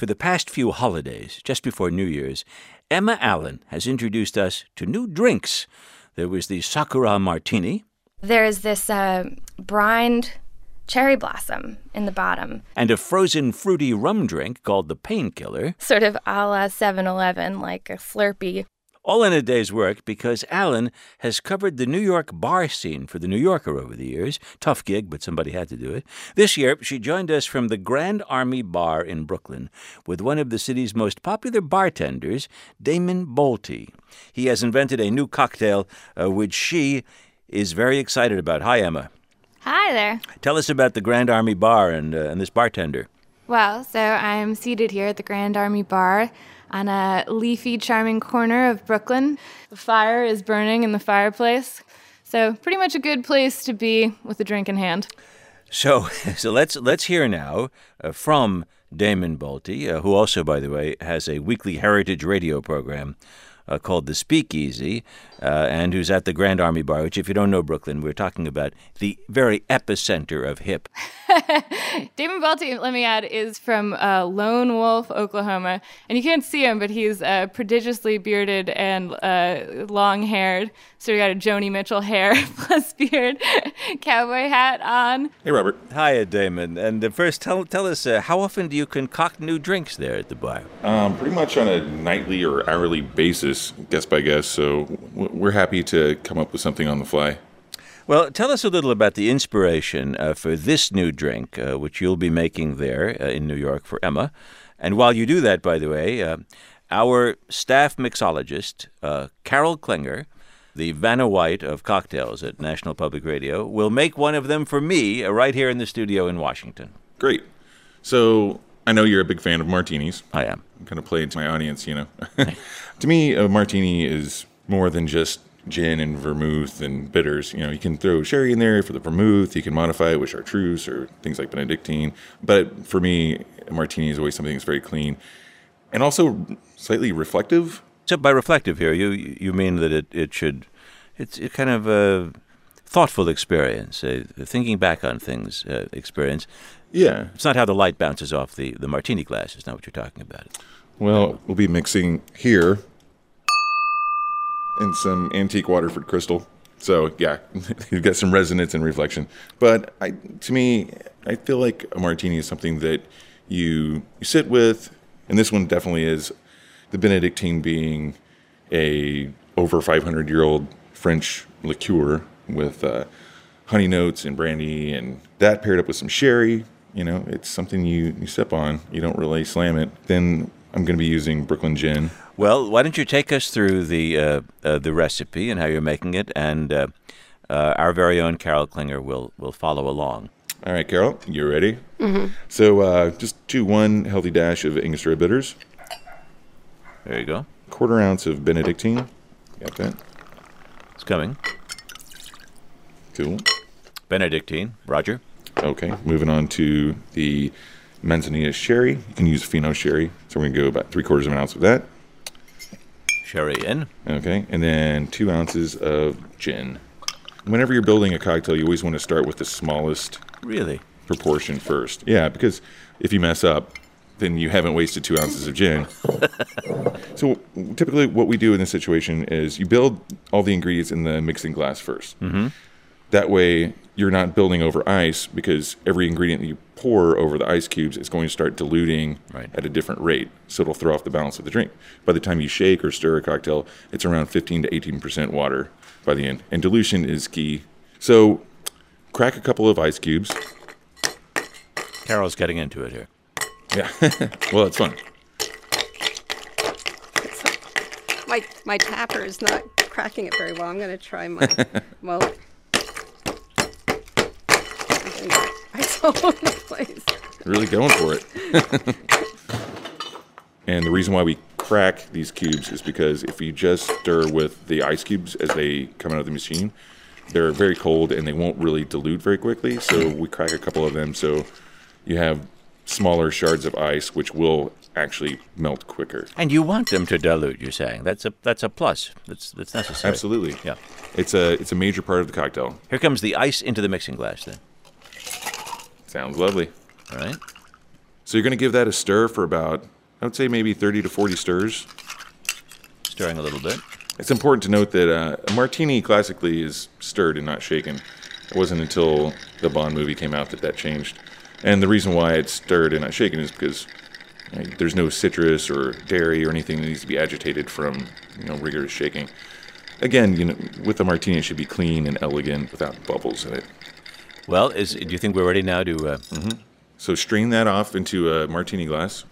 For the past few holidays, just before New Year's, Emma Allen has introduced us to new drinks. There was the Sakura Martini. There's this brined cherry blossom in the bottom. And a frozen fruity rum drink called the Painkiller. Sort of a la 7-Eleven, like a Slurpee. All in a day's work because Allen has covered the New York bar scene for The New Yorker over the years. Tough gig, but somebody had to do it. This year, she joined us from the Grand Army Bar in Brooklyn with one of the city's most popular bartenders, Damon Boelte. He has invented a new cocktail, which she is very excited about. Hi, Emma. Hi there. Tell us about the Grand Army Bar and this bartender. Well, so I'm seated here at the Grand Army Bar on a leafy, charming corner of Brooklyn. The fire is burning in the fireplace, so pretty much a good place to be with a drink in hand. So let's hear now from Damon Boelte, who also, by the way, has a weekly heritage radio program called The Speakeasy, and who's at the Grand Army Bar, which, if you don't know Brooklyn, we're talking about the very epicenter of hip. Damon Boelte, let me add, is from Lone Wolf, Oklahoma. And you can't see him, but he's prodigiously bearded and long-haired. So he got a Joni Mitchell hair plus beard, cowboy hat on. Hey, Robert. Hiya, Damon. And first, tell us, how often do you concoct new drinks there at the bar? Pretty much on a nightly or hourly basis, guest by guest. So we're happy to come up with something on the fly. Well, tell us a little about the inspiration for this new drink, which you'll be making there in New York for Emma. And while you do that, by the way, our staff mixologist, Carol Klinger, the Vanna White of cocktails at National Public Radio, will make one of them for me right here in the studio in Washington. Great. So I know you're a big fan of martinis. I am. I'm kind of playing to my audience, you know. To me, a martini is more than just gin and vermouth and bitters. You know, you can throw sherry in there for the vermouth. You can modify it with chartreuse or things like Benedictine. But for me, a martini is always something that's very clean and also slightly reflective. So by reflective here, you mean that it's a kind of a thoughtful experience, a thinking back on things experience. Yeah. It's not how the light bounces off the martini glass. It's not what you're talking about. Well, we'll be mixing here and some antique Waterford crystal. So, yeah, you've got some resonance and reflection. But to me, I feel like a martini is something that you sit with, and this one definitely is, the Benedictine being a over 500-year-old French liqueur with honey notes and brandy, and that paired up with some sherry. You know, it's something you sip on. You don't really slam it. Then I'm going to be using Brooklyn Gin. Well, why don't you take us through the recipe and how you're making it, and our very own Carol Klinger will follow along. All right, Carol, you ready? Mm-hmm. So just do 1 healthy dash of Angostura bitters. There you go. 1/4 ounce of Benedictine. Got that? It's coming. Cool. Benedictine. Roger. Okay, moving on to the Manzanilla sherry. You can use Fino sherry. So we're going to go about 3/4 of an ounce of that. Sherry in. Okay, and then 2 ounces of gin. Whenever you're building a cocktail, you always want to start with the smallest Really? proportion first. Yeah, because if you mess up, then you haven't wasted 2 ounces of gin. So typically what we do in this situation is you build all the ingredients in the mixing glass first. Mm-hmm. That way you're not building over ice, because every ingredient that you pour over the ice cubes is going to start diluting at a different rate. So it'll throw off the balance of the drink. By the time you shake or stir a cocktail, it's around 15 to 18% water by the end. And dilution is key. So crack a couple of ice cubes. Carol's getting into it here. Yeah. Well, it's fun. My tapper is not cracking it very well. I'm going to try my, well, ice all over the place. Really going for it. And the reason why we crack these cubes is because if you just stir with the ice cubes as they come out of the machine, they're very cold and they won't really dilute very quickly. So we crack a couple of them so you have smaller shards of ice, which will actually melt quicker. And you want them to dilute, you're saying. That's a plus. That's necessary. Absolutely. Yeah. It's a major part of the cocktail. Here comes the ice into the mixing glass then. Sounds lovely. All right. So you're going to give that a stir for about, I would say maybe 30 to 40 stirs. Stirring a little bit. It's important to note that a martini classically is stirred and not shaken. It wasn't until the Bond movie came out that changed. And the reason why it's stirred and not shaken is because there's no citrus or dairy or anything that needs to be agitated from rigorous shaking. Again, with a martini, it should be clean and elegant without bubbles in it. Well, do you think we're ready now to... So strain that off into a martini glass.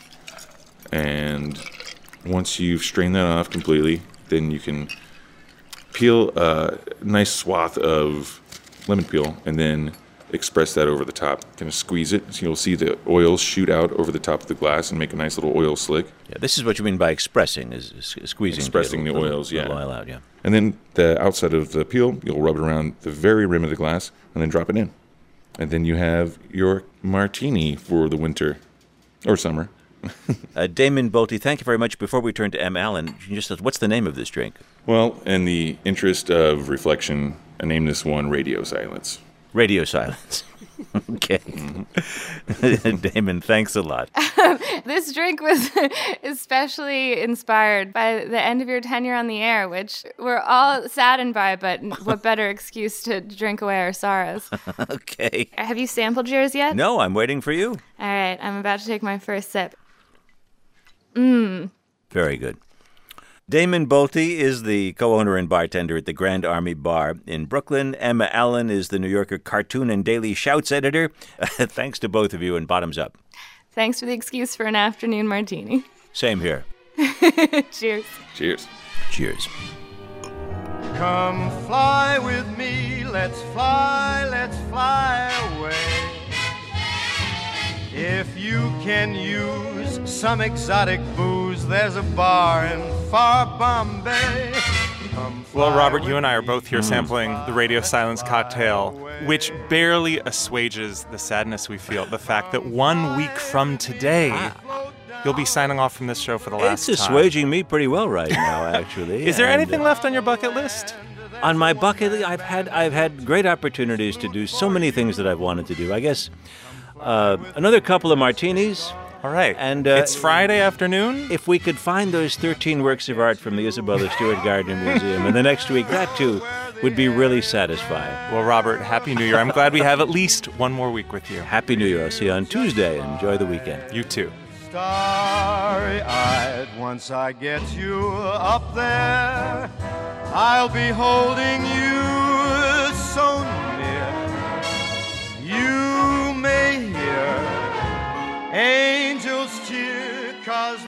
And once you've strained that off completely, then you can peel a nice swath of lemon peel and then express that over the top. Kind of squeeze it so you'll see the oils shoot out over the top of the glass and make a nice little oil slick. Yeah, this is what you mean by expressing, is squeezing. Expressing the oils, yeah. Oil out, yeah. And then the outside of the peel, you'll rub it around the very rim of the glass and then drop it in. And then you have your martini for the winter or summer. Damon Boelte, thank you very much. Before we turn to M. Allen, what's the name of this drink? Well, in the interest of reflection, I named this one Radio Silence. Radio Silence. Okay. Damon, thanks a lot. This drink was especially inspired by the end of your tenure on the air, which we're all saddened by, but what better excuse to drink away our sorrows. Okay. Have you sampled yours yet? No, I'm waiting for you. All right, I'm about to take my first sip. Very good. Damon Boelte is the co-owner and bartender at the Grand Army Bar in Brooklyn. Emma Allen is the New Yorker cartoon and Daily Shouts editor. Thanks to both of you, and bottoms up. Thanks for the excuse for an afternoon martini. Same here. Cheers. Cheers. Cheers. Come fly with me, let's fly away. If you can use some exotic booze, there's a bar in far Bombay. Well, Robert, you and I are both here sampling the Radio Silence cocktail, which barely assuages the sadness we feel. The fact that 1 week from today, you'll be signing off from this show for the last time. It's assuaging me pretty well right now, actually. Is there anything left on your bucket list? On my bucket list, I've had great opportunities to do so many things that I've wanted to do. I guess another couple of martinis. All right. And it's Friday afternoon. If we could find those 13 works of art from the Isabella Stewart Gardner Museum, and the next week, that too would be really satisfying. Well, Robert, Happy New Year. I'm glad we have at least one more week with you. Happy New Year. I'll see you on Tuesday. Enjoy the weekend. You too. Starry-eyed, once I get you up there, I'll be holding you so near. You may hear angels cheer, 'cause